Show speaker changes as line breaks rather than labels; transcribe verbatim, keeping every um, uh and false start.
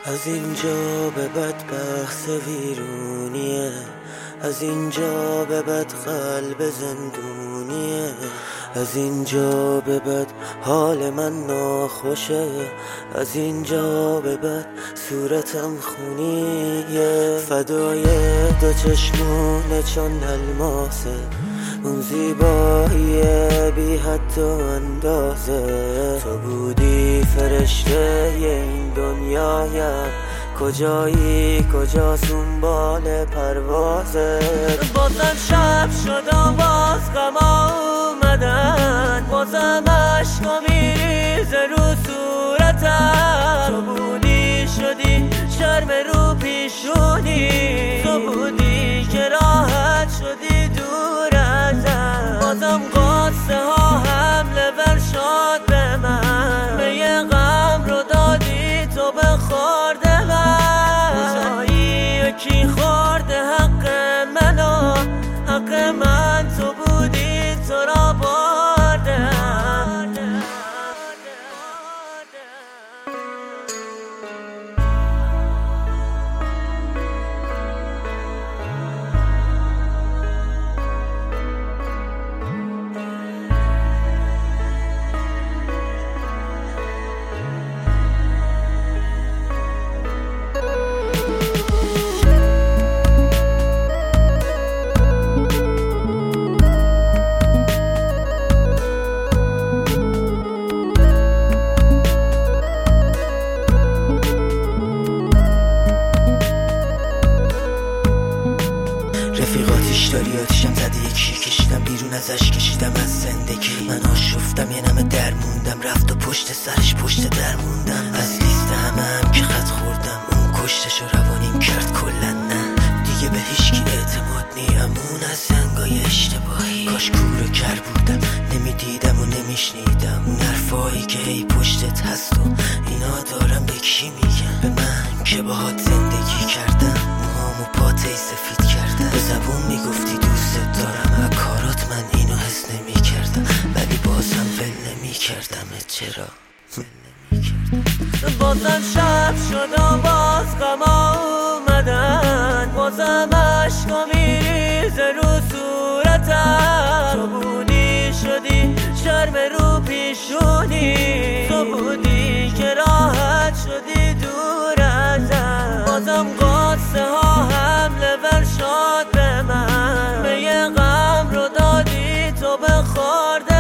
از اینجا به بعد بحث ویرونیه، از اینجا به بعد قلب زندونیه، از اینجا به بعد حال من ناخوشه، از اینجا به بعد صورتم خونیه. فدای دو چشمونه چون الماسه، اون زیبایی بی حد و اندازه. تو بودی فرشته این دنیایم، کجایی کجاست اون بال پروازه. بازم شب شد و باز غما اومدن، بازم عشقا میریزه رو صورتم. تو بودی شدی شرم رو پیشونی، تو بودی که راحت شدی دور ازم. بازم قصه ها حمله ور شد به من، به یه غم رو دادی تو به خورده من. جایی کی خورده حق منو، حق من تو بودی تو را بردم. رفیقاتیش داری آتیشم زده، یکی کشیدم بیرون ازش، کشیدم از زندگی. من آشفتم یه نمه در موندم، رفت و پشت سرش پشت در موندم. از لیست همه هم که خط خوردم، اون کشتش و روانیم کرد کلن. نه دیگه به هیچکی اعتماد نیم، اون از زنگای اشتباهی. کاش کور و کر بودم، نمیدیدم و نمیشنیدم اون حرفایی که ای پشتت هست و اینا. دارم به کی میگم؟ به من که باهات زندگی کردم، موهامو پاتهی سفید کردم. به زبون میگفتی دوست دارم، کارات من اینو حس نمی کردم، ولی بازم ول نمی کردم. چرا؟ بازم شب شد و باز غما اومدن، بازم عشقا میریزه رو صورتم. تو بودی شدی شرم رو پیشونی، تو بودی که راحت شدی دور ازم. بازم قصه ها حمله ور شد به من، به یه غم رو دادی تو به خورده